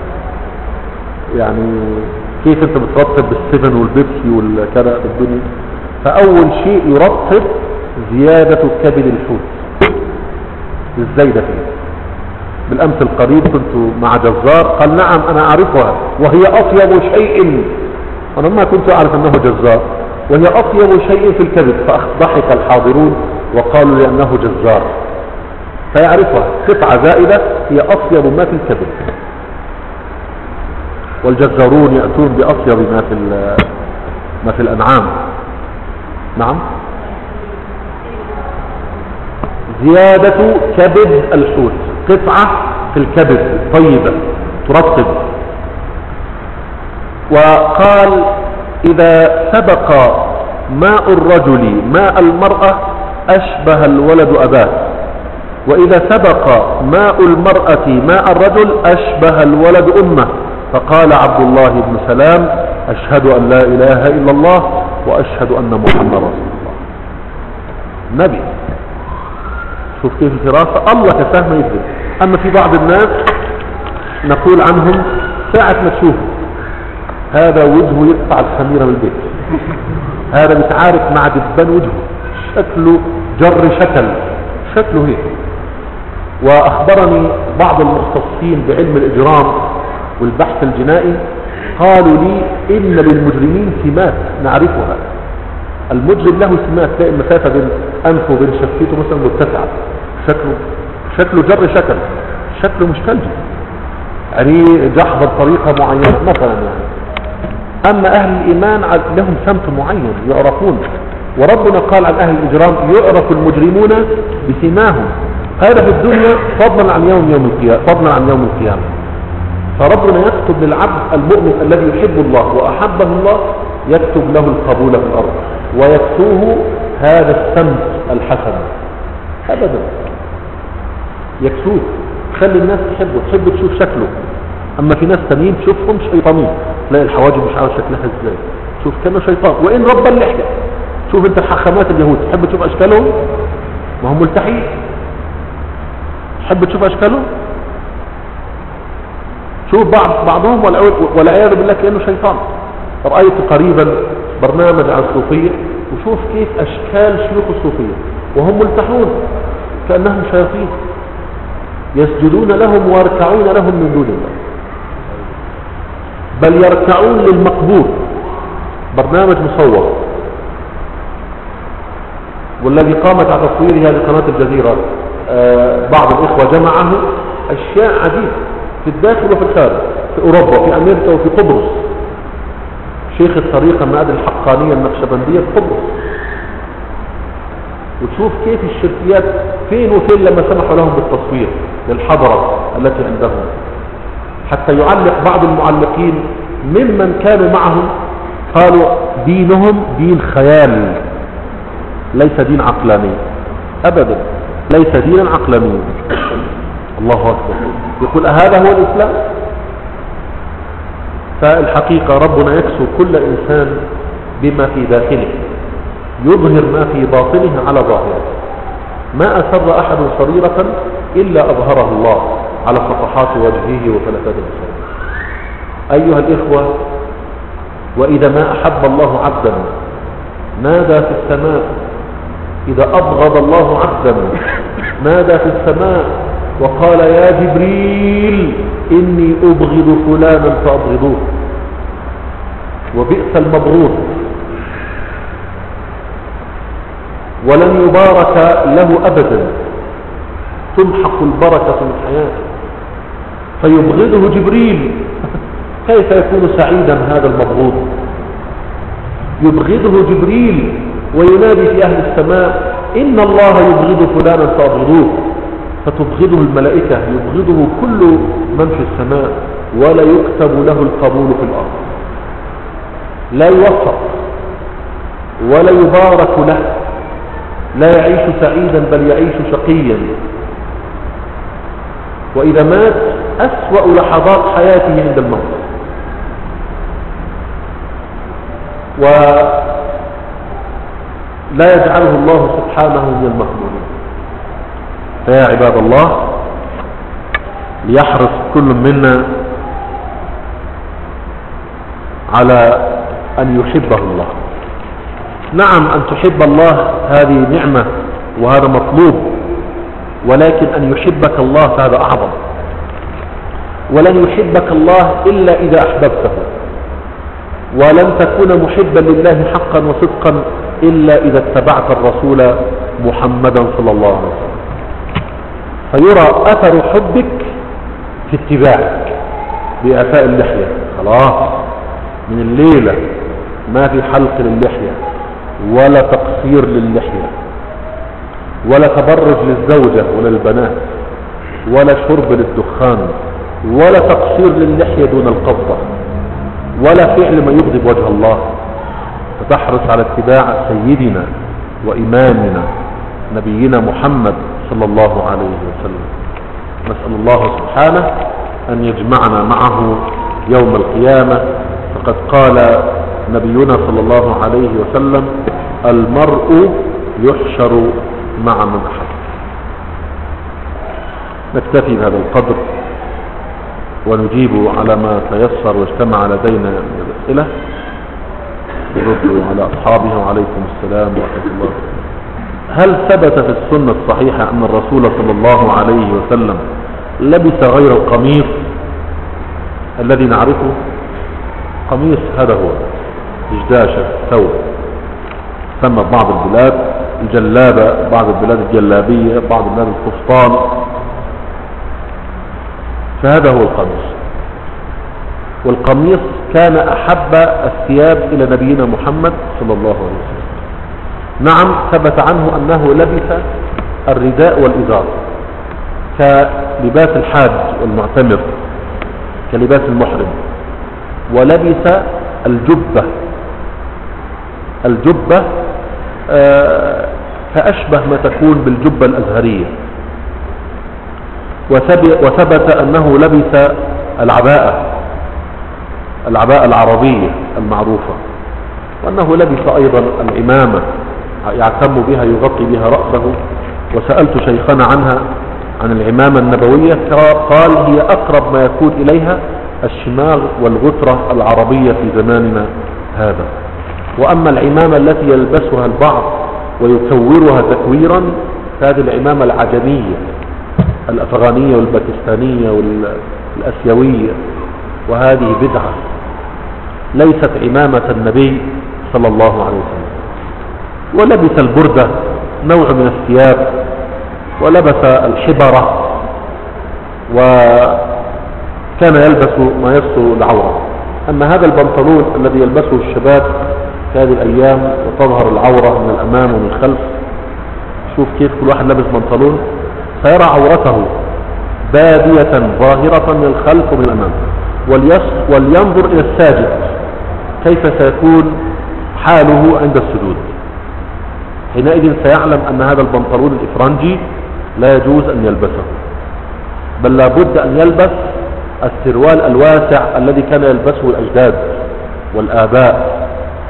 يعني كيف انت بترطب بالسفن والبيبسي والكذا بالدنيا؟ فأول شيء يرطب زيادة كبد الحوت، الزايدة فيه. بالأمس القريب كنت مع جزار قال نعم أنا أعرفها وهي أطيب شيء، أنا ما كنت أعرف أنه جزار، وهي أطيب شيء في الكبد. فضحك الحاضرون وقالوا لأنه جزار، فيعرفها قطعة زائدة هي أطيب ما في الكبد. والجزارون يأتون بأطيب ما في ما في الأنعام. نعم زيادة كبد الحوت، قطعة في الكبد طيبة ترطب. وقال إذا سبق ماء الرجل ماء المرأة أشبه الولد أباه، وإذا سبق ماء المرأة ماء الرجل أشبه الولد أمه. فقال عبد الله بن سلام أشهد أن لا إله إلا الله وأشهد أن محمد رسول الله. نبي. شوف كيف الفراسة، الله كفاه ما يكذب. أما في بعض الناس نقول عنهم ساعة ما تشوف هذا وجهه يقطع الخميرة من البيت، هذا متعارك مع دبان وجهه، شكله جر شكل، شكله هيك. وأخبرني بعض المختصين بعلم الإجرام والبحث الجنائي قالوا لي إن للمجرمين سمات نعرفها. المجرم له سمات، تلاقي المسافة بين أنفه وبين شفيته مثلا متسعة، شكله شكله جر شكل، شكله مش ثلجي، يعني جحظ بطريقة معينة مثلا يعني. أما أهل الإيمان لهم سمت معين يعرفون، وربنا قال عن أهل الإجرام يعرف المجرمون بسماهم. هذا في الدنيا فضلا عن يوم يوم القيامة، فضلا عن يوم القيامة. فربنا يكتب للعبد المؤمن الذي يحب الله وأحبه الله، يكتب له القبول في الأرض ويكسوه هذا السمت الحسن أبدا، يكسوه، خلي الناس تحبه، تحب تشوف شكله. أما في ناس تانيين تشوفهم شيطانين، تلاقي الحواجب مش عارف شكلها ازاي، شوف كانه شيطان. وإن رب اللحية، شوف انت حخامات اليهود تحب تشوف أشكالهم، ما هم ملتحين، تحب تشوف أشكالهم. شوف بعض بعضهم والعياذ بالله كأنه شيطان. رأيت قريبا برنامج عن الصوفية، وشوف كيف أشكال شيوخ الصوفية وهم ملتحون كأنهم شياطين، يسجدون لهم ويركعون لهم من دون الله. بل يركعون للمقبور. برنامج مصور، والذي قامت على تصويره هذه قناة الجزيرة آه بعض الإخوة جمعه أشياء عديدة في الداخل وفي الخارج، في أوروبا وفي أمريكا وفي قبرص. شيخ الطريقة من أدري الحقانية النقشبندية في قبرص، وتشوف كيف الشركيات فين وفين لما سمحوا لهم بالتصوير للحضرة التي عندهم. حتى يعلق بعض المعلقين ممن كانوا معهم قالوا دينهم دين خيال، ليس دين عقلاني أبدا، ليس دينا عقلانيا. الله أكبر. يقول هذا هو الإسلام؟ فالحقيقة ربنا يكسو كل إنسان بما في داخله، يظهر ما في باطنه على ظاهره. ما أسر أحد سريرة إلا أظهره الله على صفحات وجهه وفلتات بصره. أيها الإخوة، وإذا ما أحب الله عبدا نادى في السماء، إذا أبغض الله عبدا نادى في السماء وقال يا جبريل إني أبغض فلانا فأبغضوه. وبئس المبغوض، ولن يبارك له أبدا، تمحق البركة من حياته، فيبغضه جبريل. كيف يكون سعيدا هذا المبغوض؟ يبغضه جبريل وينادي في أهل السماء إن الله يبغض فلانا فأبغضوه، فتبغضه الملائكة، يبغضه كل من في السماء، ولا يكتب له القبول في الأرض، لا يوفق ولا يبارك له، لا يعيش سعيدا بل يعيش شقيا. وإذا مات أسوأ لحظات حياته عند الموت. ولا يجعله الله سبحانه من المخلوقين. فيا عباد الله، ليحرص كل منا على أن يحبه الله. نعم، أن تحب الله هذه نعمة وهذا مطلوب، ولكن أن يحبك الله فهذا أعظم. ولن يحبك الله إلا إذا أحببته، ولن تكون محبا لله حقا وصدقا إلا إذا اتبعت الرسول محمدا صلى الله عليه وسلم. فيرى أثر حبك في اتباعك بإعفاء اللحية. خلاص، من الليلة ما في حلق للحية ولا تقصير للحية ولا تبرج للزوجة ولا البنات ولا شرب للدخان ولا تقصير للحية دون القبضة ولا فعل ما يغضب وجه الله. فتحرص على اتباع سيدنا وإمامنا نبينا محمد صلى الله عليه وسلم. نسأل الله سبحانه أن يجمعنا معه يوم القيامة. فقد قال نبينا صلى الله عليه وسلم المرء يحشر مع من أحب. نكتفي بهذا القدر ونجيب على ما تيسر واجتمع لدينا من الأسئلة. نرد على أصحابها وعليكم السلام ورحمة الله. هل ثبت في السنة الصحيحة أن الرسول صلى الله عليه وسلم لبس غير القميص الذي نعرفه؟ قميص هذا هو إجداشة ثوب، سمى بعض البلاد الجلابة، بعض البلاد الجلابية، بعض البلاد القفطان، فهذا هو القميص. والقميص كان أحب الثياب إلى نبينا محمد صلى الله عليه وسلم. نعم، ثبت عنه أنه لبس الرداء والإزار كلباس الحاج والمعتمر، كلباس المحرم، ولبس الجبة الجبة آه كأشبه ما تكون بالجبة الأزهرية. وثبت أنه لبس العباءة العباءة العربية المعروفة، وأنه لبس أيضا العمامة يعتم بها يغطي بها رأسه. وسألت شيخنا عنها عن العمامة النبوية، قال هي أقرب ما يكون إليها الشماغ والغترة العربية في زماننا هذا. وأما العمامة التي يلبسها البعض ويكورها تكويرا فهذه العمامة العجمية الأفغانية والباكستانية والأسيوية، وهذه بدعة ليست عمامة النبي صلى الله عليه وسلم. ولبس البردة نوع من الثياب، ولبس الحبرة، وكان يلبس ما يستر العورة. أما هذا البنطلون الذي يلبسه الشباب في هذه الأيام وتظهر العورة من الأمام ومن الخلف، شوف كيف كل واحد لابس بنطلون فيرى عورته بادية ظاهرة من الخلف ومن الأمام. ولينظر إلى الساجد كيف سيكون حاله عند السجود، حينئذ سيعلم أن هذا البنطلون الإفرنجي لا يجوز أن يلبسه، بل لابد أن يلبس السروال الواسع الذي كان يلبسه الأجداد والآباء،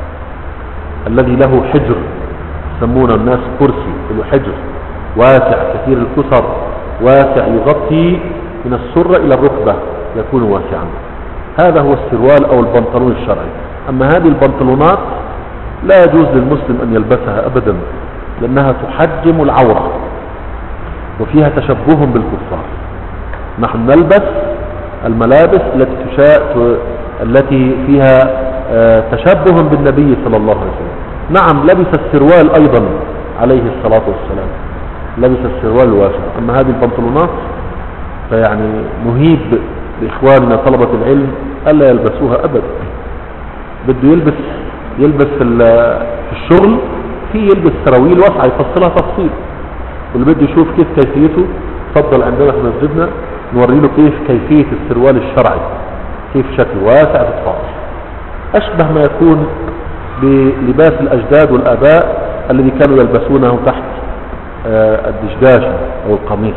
الذي له حجر، يسمونه الناس كرسي، له حجر واسع كثير الكسر، واسع يغطي من السرة إلى الركبة، يكون واسعا. هذا هو السروال أو البنطلون الشرعي. أما هذه البنطلونات لا يجوز للمسلم أن يلبسها أبدا، لأنها تحجم العورة وفيها تشبه بالكفار. نحن نلبس الملابس التي تشاء التي فيها تشبه بالنبي صلى الله عليه وسلم. نعم لبس السروال أيضا عليه الصلاة والسلام، لبس السروال الواسع. أما هذه البنطلونات فيعني مهيب لإخواننا طلبة العلم ألا يلبسوها أبدا. بده يلبس يلبس في الشغل في يلبس سراويل واسعة يفصلها تفصيل، واللي بده يشوف كيف كيفيته تفضل عندنا في مسجدنا نوري له كيف كيفية السروال الشرعي، كيف شكله واسع في الفاصل، أشبه ما يكون بلباس الأجداد والآباء الذي كانوا يلبسونه تحت الدشداشة أو القميص.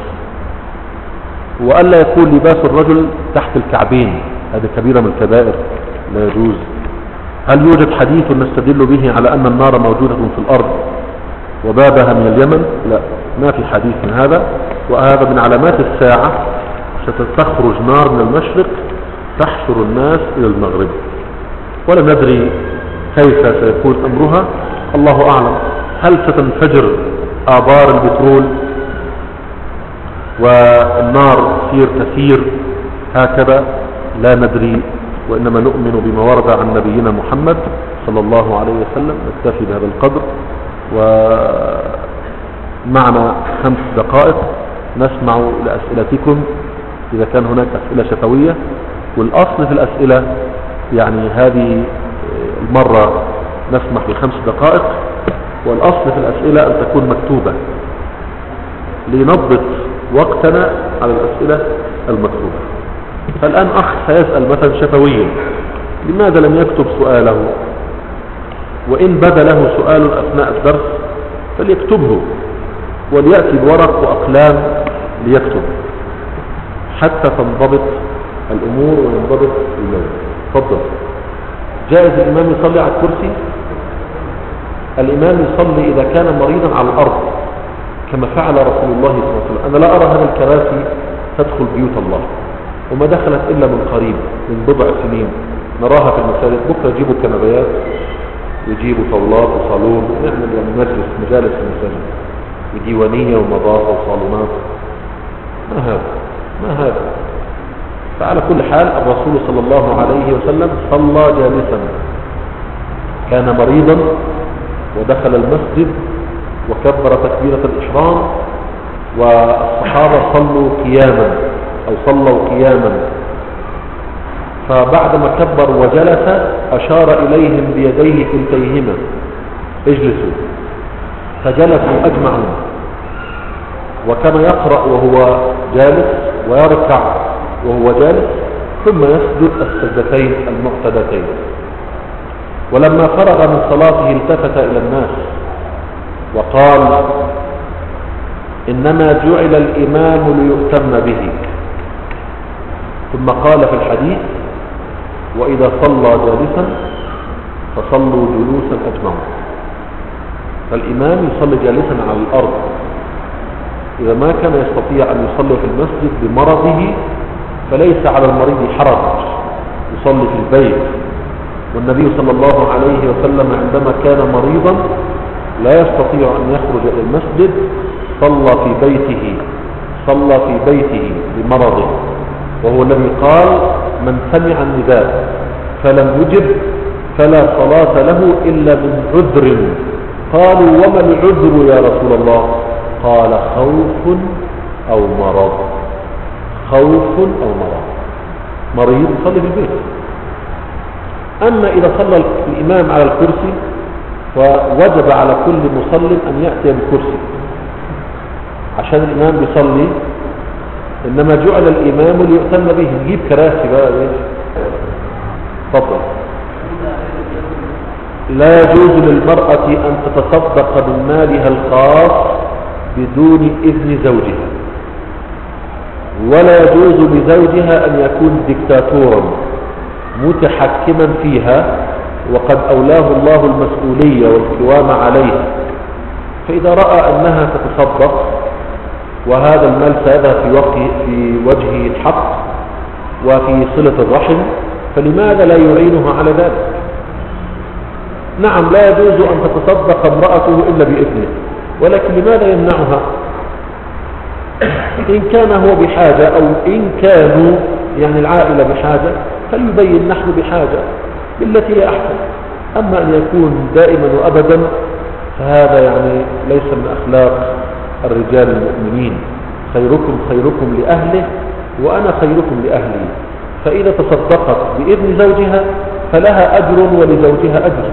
وألا يكون لباس الرجل تحت الكعبين، هذا كبيرة من الكبائر لا يجوز. هل يوجد حديث نستدل به على أن النار موجودة في الأرض وبابها من اليمن؟ لا، ما في حديث من هذا. وهذا من علامات الساعة، ستخرج نار من المشرق تحشر الناس إلى المغرب، ولا ندري كيف سيكون أمرها، الله أعلم. هل ستنفجر آبار البترول والنار تصير تسير هكذا؟ لا ندري، وإنما نؤمن بما ورد عن نبينا محمد صلى الله عليه وسلم. نكتفي بهذا القدر، ومعنا خمس دقائق نسمع لأسئلتكم إذا كان هناك أسئلة شفوية. والأصل في الأسئلة يعني هذه المرة نسمح بخمس دقائق، والأصل في الأسئلة أن تكون مكتوبة لنضبط وقتنا على الأسئلة المكتوبة. فالآن أخ سيسأل مثلا شفويا لماذا لم يكتب سؤاله، وإن بدا له سؤال أثناء الدرس فليكتبه، وليأتي بورق وأقلام ليكتب حتى تنضبط الأمور وينضبط اللون. تفضل. جائز الإمام يصلي على الكرسي؟ الإمام يصلي إذا كان مريضا على الأرض كما فعل رسول الله صلى الله عليه وسلم. أنا لا أرى هذا الكراسي تدخل بيوت الله، وما دخلت إلا من قريب من بضع سنين نراها في المساجد. بكرة يجيبوا كنبيات ويجيبوا طاولات وصالون، نعمل يعني مجلس مجالس في المساجد وديوانية ومضاء وصالونات. ما هذا ما هذا فعلى كل حال الرسول صلى الله عليه وسلم صلى جالسا، كان مريضا ودخل المسجد وكبر تكبيرة الإحرام، والصحابة صلوا قياما أو صلوا قياما، فبعدما كبر وجلس أشار إليهم بيديه كلتيهما اجلسوا، فجلسوا أجمعون، وكان يقرأ وهو جالس ويركع وهو جالس، ثم يسجد السجدتين المعتدتين. ولما فرغ من صلاته التفت إلى الناس وقال: إنما جعل الإمام ليؤتم به. ثم قال في الحديث: وإذا صلى جالسا فصلوا جلوسا أجمعون. فالإمام يصلي جالسا على الأرض إذا ما كان يستطيع أن يصلي في المسجد بمرضه، فليس على المريض حرج يصلي في البيت. والنبي صلى الله عليه وسلم عندما كان مريضا لا يستطيع أن يخرج إلى المسجد صلى في بيته صلى في بيته بمرضه، وهو الذي قال: من سمع النداء فلم يجب فلا صلاة له إلا من عذر. قالوا وما العذر يا رسول الله؟ قال خوف أو مرض. خوف أو مرض. مريض صلي في البيت. أما إذا صلى الإمام على الكرسي فوجب على كل مصل أن يأتي بالكرسي عشان الإمام بيصلي، إنما جعل الإمام ليؤتم به. نجيب كراسي بقى. تفضل. لا يجوز للمرأة أن تتصدق من مالها الخاص بدون إذن زوجها، ولا يجوز لزوجها أن يكون ديكتاتورا متحكما فيها وقد أولاه الله المسؤولية والقوام عليها. فإذا رأى أنها تتصدق وهذا المال سيذهب في وجهه في وجهه الحق وفي صلة الرحم، فلماذا لا يعينها على ذلك؟ نعم لا يجوز أن تتصدق امرأته إلا بإذنه، ولكن لماذا يمنعها؟ إن كان هو بحاجة أو إن كانوا يعني العائلة بحاجة فليبين نحن بحاجة بالتي هي أحسن. أما أن يكون دائما وأبدا فهذا يعني ليس من أخلاق الرجال المؤمنين. خيركم خيركم لأهله وأنا خيركم لأهلي. فإذا تصدقت بإذن زوجها فلها أجر ولزوجها أجر.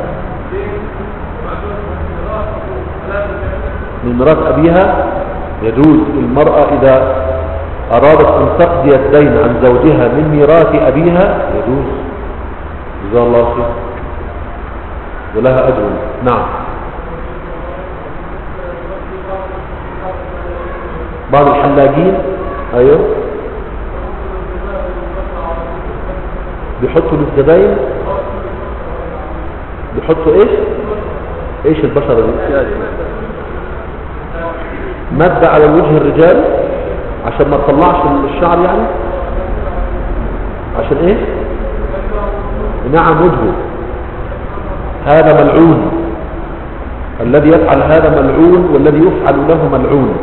من ميراث أبيها يجوز المرأة إذا أرادت أن تقضي الدين عن زوجها من ميراث أبيها يجوز، جزاه الله خير، ولها أجر. نعم. بعض الحلاقين أيوه بيحطوا للزباين بيحطوا إيش إيش البشرة دي؟ مادة على وجه الرجال عشان ما تطلعش الشعر يعني، عشان ايه؟ نعم وجهه. هذا ملعون، الذي يفعل هذا ملعون والذي يفعل له ملعون.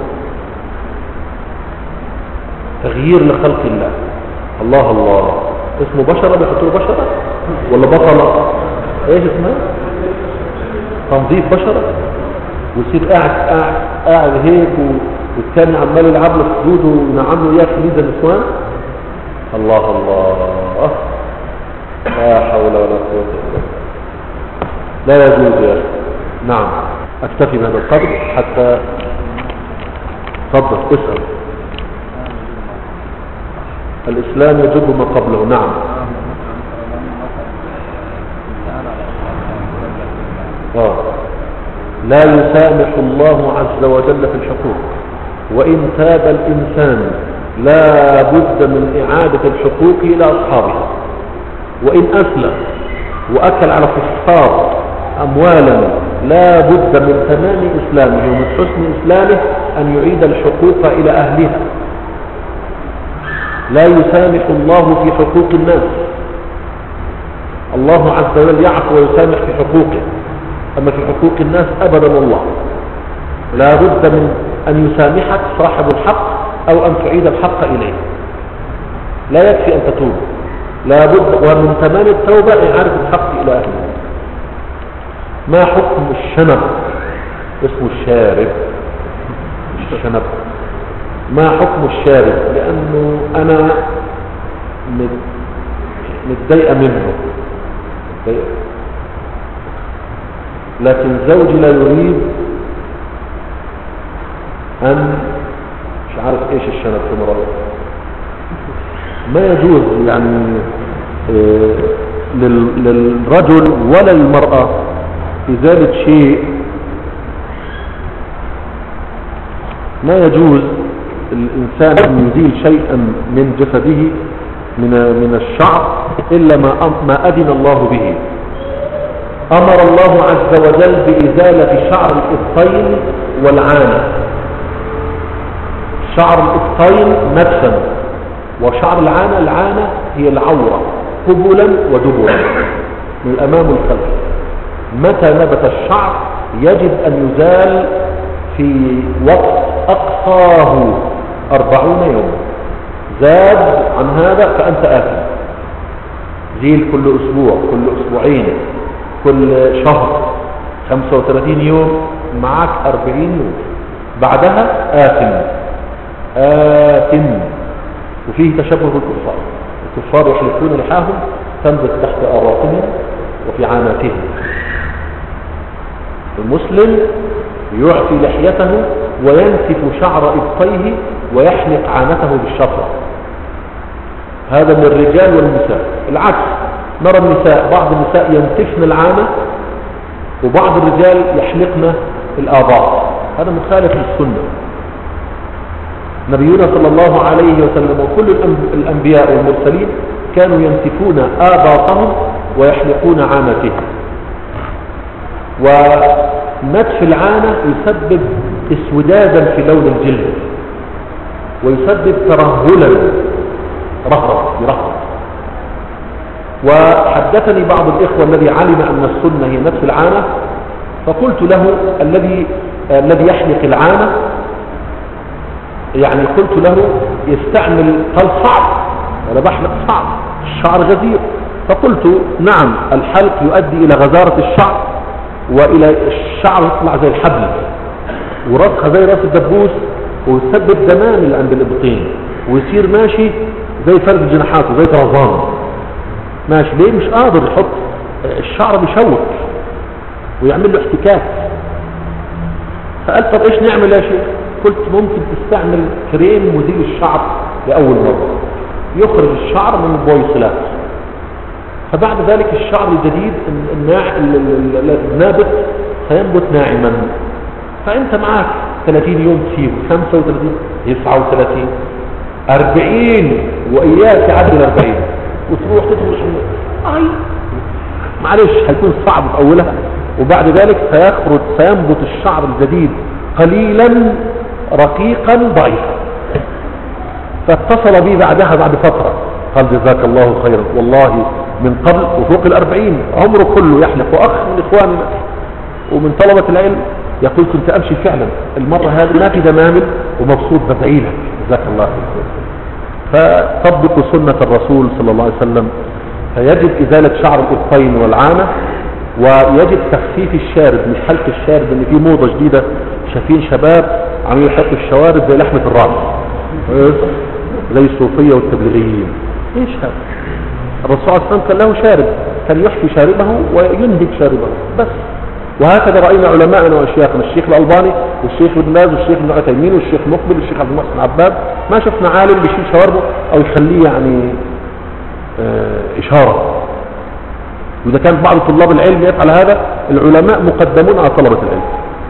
تغيير لخلق الله. الله الله اسمه بشرة بيحطوه بشرة ولا بطلة؟ ايش اسمها؟ تنظيف بشرة. ويصير قاعد قاعد قاعد هيك والثاني عمال يلعب له في خدوده ونعم له اياه خليج النسوان. الله الله لا حول ولا قوة الا بالله. لا يجوز يا اخي. نعم اكتفي بهذا القدر حتى تفضل اسال. الاسلام يجب ما قبله. نعم. اه لا يسامح الله عز وجل في الحقوق، وإن تاب الإنسان لا بد من إعادة الحقوق إلى أصحابها. وإن أسلم وأكل على كفار أموالا لا بد من تمام إسلامه ومن حسن إسلامه أن يعيد الحقوق إلى أهلها. لا يسامح الله في حقوق الناس. الله عز وجل يعفو ويسامح في حقوقه، أما في حقوق الناس أبدا والله. لا بد من أن يسامحك صاحب الحق أو أن تعيد الحق إليه. لا يكفي أن تتوب، لا بد. ومن تمام التوبة إعادة الحق إلى أهله. ما حكم الشنب؟ اسمه الشارب مش الشنب. ما حكم الشارب؟ لأنه أنا متضايقة منه متضايقة. لكن زوجي لا يريد أن مش عارف إيش الشنب في مرأة. ما يجوز يعني للرجل ولا للمرأة إزالة شيء. ما يجوز الإنسان أن يزيل شيئا من جسده من من الشعر إلا ما ما أذن الله به. أمر الله عز وجل بإزالة شعر الإبطين والعانة. شعر الإبطين نفسا، وشعر العانة العانة هي العورة قبلا ودبرا من الأمام والخلف. متى نبت الشعر يجب أن يزال في وقت أقصاه أربعون يوم. زاد عن هذا فأنت آثم. زيل كل أسبوع كل أسبوعين كل شهر خمسة وثلاثين يوم، معك أربعين يوم، بعدها آثم آثم. وفيه تشبه بالكفار، الكفار يحلقون لحاهم تنبت تحت آراقهم وفي عاناتهم. المسلم يعفي لحيته وينسف شعر إبطيه ويحلق عانته بالشفرة. هذا من الرجال والنساء. العكس، نرى النساء، بعض النساء ينتفن العانة وبعض الرجال يحلقن الآباط. هذا مخالف للسنة. نبينا صلى الله عليه وسلم وكل الأنبياء والمرسلين كانوا ينتفون آباطهم ويحلقون عانتهم. ونتف العانة يسبب اسودادا في لون الجلد ويسبب ترهلا، رهرة يرهر. وحدثني بعض الإخوة الذي علم أن السنة هي نتف العانة، فقلت له الذي الذي يحلق العانة، يعني قلت له يستعمل، قال صعب، أنا بحلق صعب، الشعر غزير. فقلت نعم، الحلق يؤدي إلى غزارة الشعر وإلى الشعر يطلع زي الحبل وراسها زي راس الدبوس ويسبب دمامل عند الإبطين ويصير ماشي زي فرد جناحاته زي طرزان ماشي. ليه؟ مش قادر يحط الشعر، بيشوك ويعمل له احتكاك. فقال طب ايش نعمل يا شيخ؟ قلت ممكن تستعمل كريم مزيل الشعر لأول مرة، يخرج الشعر من البويصلات، فبعد ذلك الشعر الجديد النابت سينبت ناعما. فانت معك ثلاثين يوم تسيبه، خمسة وثلاثين، تسعة وثلاثين، أربعين، وإياك تعدل أربعين وتروح تدخل اي معلش هيكون صعب في أولها، وبعد ذلك سيخرج سينبت الشعر الجديد قليلا رقيقا ضعيفا. فاتصل بي بعدها بعد فترة قال جزاك الله خيرا، والله من قبل وفوق الأربعين عمره كله يحلق، وأخ من إخواننا ومن طلبة العلم يقول كنت أمشي فعلا المرة هذه ما في دمامل ومبسوط، بدعي لك جزاك الله خيرا. فطبقوا سنة الرسول صلى الله عليه وسلم. فيجب إزالة شعر الإبطين والعانة، ويجب تخفيف الشارب، مش حلق الشارب، ان في موضة جديدة شايفين شباب عم يحطوا الشوارب زي لحمة الرأس زي الصوفية والتبليغيين. ايش هذا؟ الرسول صلى الله عليه وسلم كان له شارب، كان يحفي شاربه وينهك شاربه بس. وهكذا رأينا علماءنا وأشياخنا، الشيخ الألباني والشيخ ابن باز والشيخ ابن عثيمين والشيخ مقبل والشيخ عبد المحسن عباد، ما شفنا عالم بيشيل شواربه أو يخليه يعني اه إشارة. وإذا كان بعض طلاب العلم يفعل هذا، العلماء مقدمون على طلبة العلم.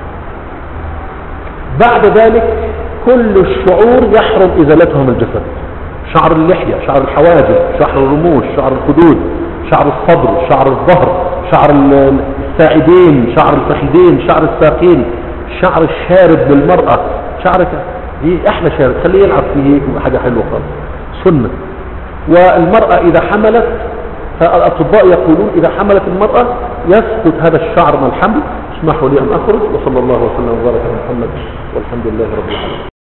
بعد ذلك كل الشعور يحرم إزالتها من الجسد، شعر اللحية، شعر الحواجب، شعر الرموش، شعر الخدود، شعر الصدر، شعر الظهر، شعر الساعدين، شعر الفخذين، شعر الساقين، شعر الشارب للمرأة، شعرك دي أحلى شارب، خليه يلعب فيه حاجة حلوة خالص سنة. والمرأة إذا حملت، فالأطباء يقولون إذا حملت المرأة يسقط هذا الشعر من الحمل. اسمحوا لي أن أخرج، وصلى الله وسلم وبارك على محمد والحمد لله رب العالمين.